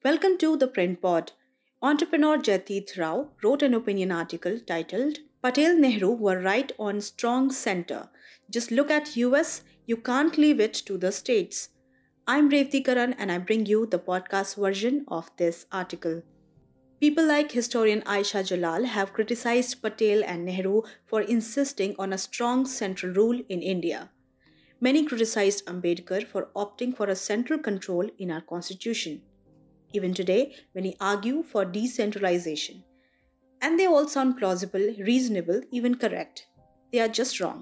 Welcome to the Print Pod. Entrepreneur Jaideep Rao wrote an opinion article titled Patel Nehru were right on strong center. Just look at US, you can't leave it to the states. I'm Revti Karan and I bring you the podcast version of this article. People like historian Aisha Jalal have criticized Patel and Nehru for insisting on a strong central rule in India. Many criticized Ambedkar for opting for a central control in our constitution. Even today, many argue for decentralization. And they all sound plausible, reasonable, even correct. They are just wrong.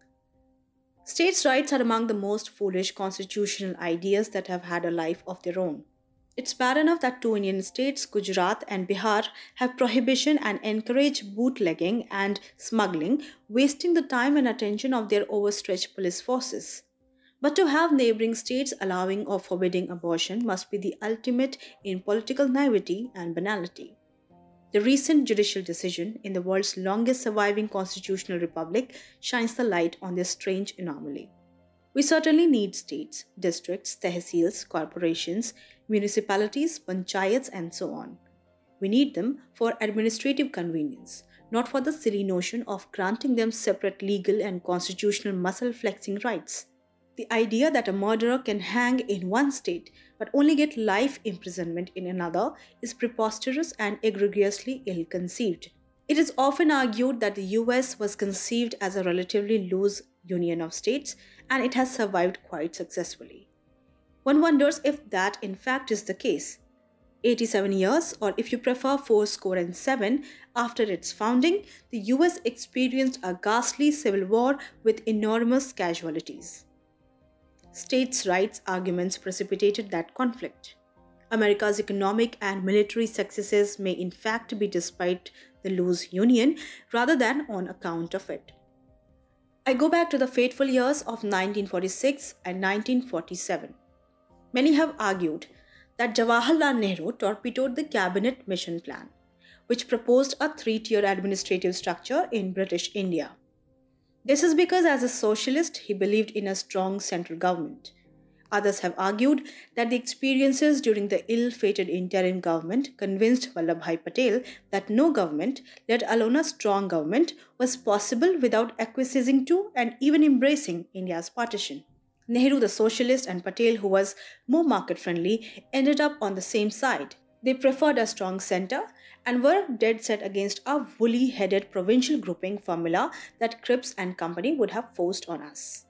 States' rights are among the most foolish constitutional ideas that have had a life of their own. It's bad enough that two Indian states, Gujarat and Bihar, have prohibition and encourage bootlegging and smuggling, wasting the time and attention of their overstretched police forces. But to have neighboring states allowing or forbidding abortion must be the ultimate in political naivety and banality. The recent judicial decision in the world's longest surviving constitutional republic shines the light on this strange anomaly. We certainly need states, districts, tehsils, corporations, municipalities, panchayats, and so on. We need them for administrative convenience, not for the silly notion of granting them separate legal and constitutional muscle flexing rights. The idea that a murderer can hang in one state but only get life imprisonment in another is preposterous and egregiously ill conceived. It is often argued that the US was conceived as a relatively loose union of states and it has survived quite successfully. One wonders if that in fact is the case. 87 years, or if you prefer 47, after its founding, the US experienced a ghastly civil war with enormous casualties. States' rights arguments precipitated that conflict. America's economic and military successes may in fact be despite the loose union rather than on account of it. I go back to the fateful years of 1946 and 1947. Many have argued that Jawaharlal Nehru torpedoed the Cabinet Mission Plan, which proposed a three-tier administrative structure in British India. This is because as a socialist, he believed in a strong central government. Others have argued that the experiences during the ill-fated interim government convinced Vallabhbhai Patel that no government, let alone a strong government, was possible without acquiescing to and even embracing India's partition. Nehru, the socialist, and Patel, who was more market-friendly, ended up on the same side. They preferred a strong center and were dead set against a woolly-headed provincial grouping formula that Cripps and company would have forced on us.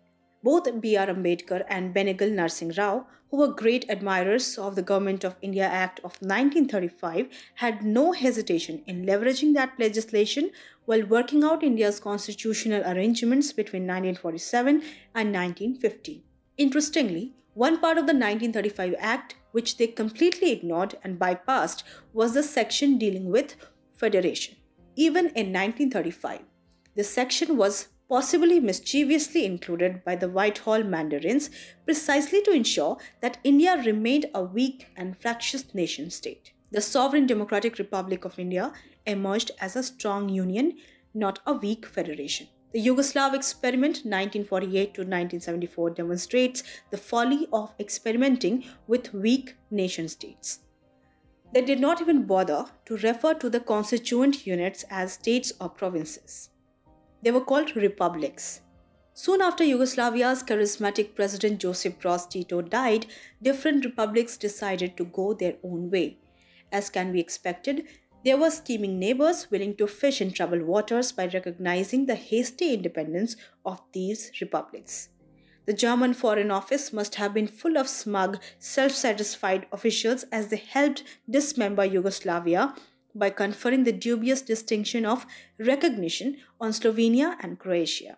Both B.R. Ambedkar and Benegal Narsingh Rao, who were great admirers of the Government of India Act of 1935, had no hesitation in leveraging that legislation while working out India's constitutional arrangements between 1947 and 1950. Interestingly, one part of the 1935 Act, which they completely ignored and bypassed, was the section dealing with federation. Even in 1935, this section was possibly mischievously included by the Whitehall Mandarins precisely to ensure that India remained a weak and fractious nation state. The Sovereign Democratic Republic of India emerged as a strong union, not a weak federation. The Yugoslav experiment 1948 to 1974 demonstrates the folly of experimenting with weak nation states. They did not even bother to refer to the constituent units as states or provinces. They were called republics. Soon after Yugoslavia's charismatic president Josip Broz Tito died, different republics decided to go their own way. As can be expected, there were scheming neighbors willing to fish in troubled waters by recognizing the hasty independence of these republics. The German Foreign Office must have been full of smug, self-satisfied officials as they helped dismember Yugoslavia by conferring the dubious distinction of recognition on Slovenia and Croatia.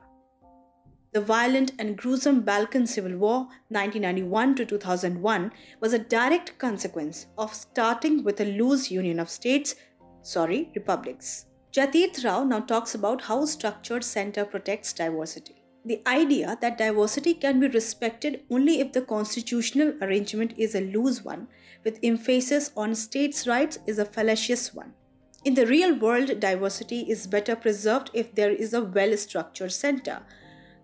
The violent and gruesome Balkan Civil War 1991 to 2001 was a direct consequence of starting with a loose union of republics. Jaideep Rao now talks about how structured center protects diversity. The idea that diversity can be respected only if the constitutional arrangement is a loose one, with emphasis on states' rights, is a fallacious one. In the real world, diversity is better preserved if there is a well-structured center.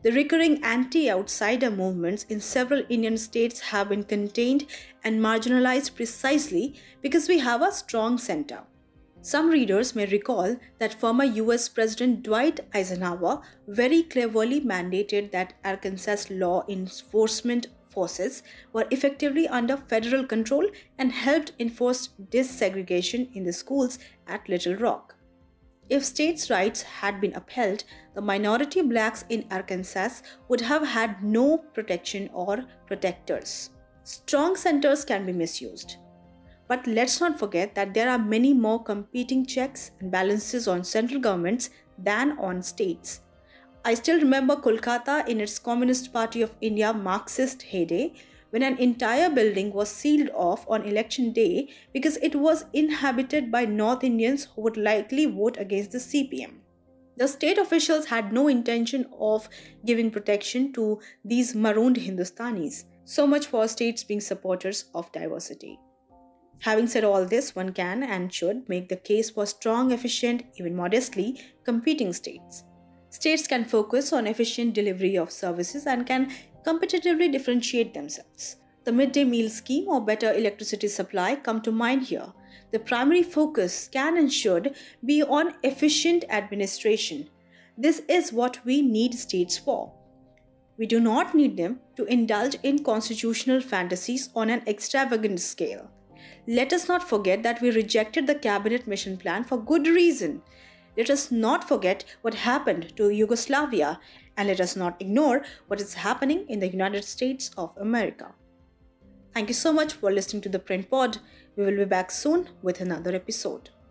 The recurring anti-outsider movements in several Indian states have been contained and marginalized precisely because we have a strong center. Some readers may recall that former US President Dwight Eisenhower very cleverly mandated that Arkansas law enforcement forces were effectively under federal control and helped enforce desegregation in the schools at Little Rock. If states' rights had been upheld, the minority blacks in Arkansas would have had no protection or protectors. Strong centers can be misused. But let's not forget that there are many more competing checks and balances on central governments than on states. I still remember Kolkata in its Communist Party of India Marxist heyday when an entire building was sealed off on election day because it was inhabited by North Indians who would likely vote against the CPM. The state officials had no intention of giving protection to these marooned Hindustanis. So much for states being supporters of diversity. Having said all this, one can and should make the case for strong, efficient, even modestly competing states. States can focus on efficient delivery of services and can competitively differentiate themselves. The midday meal scheme or better electricity supply come to mind here. The primary focus can and should be on efficient administration. This is what we need states for. We do not need them to indulge in constitutional fantasies on an extravagant scale. Let us not forget that we rejected the Cabinet Mission Plan for good reason. Let us not forget what happened to Yugoslavia, and let us not ignore what is happening in the United States of America. Thank you so much for listening to the Print Pod. We will be back soon with another episode.